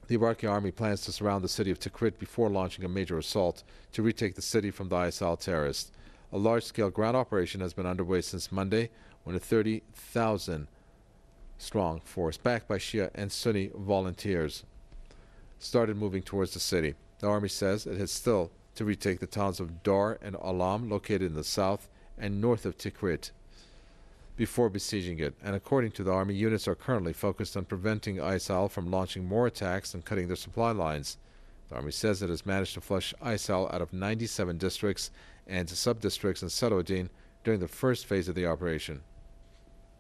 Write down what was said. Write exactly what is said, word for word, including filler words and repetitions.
The Iraqi army plans to surround the city of Tikrit before launching a major assault to retake the city from the I S I L terrorists. A large-scale ground operation has been underway since Monday, when a thirty thousand strong force, backed by Shia and Sunni volunteers, started moving towards the city. The army says it has still to retake the towns of Dar and Alam, located in the south and north of Tikrit, before besieging it. And according to the army, units are currently focused on preventing I S I L from launching more attacks and cutting their supply lines. The army says it has managed to flush I S I L out of ninety-seven districts and sub-districts in Salahuddin during the first phase of the operation.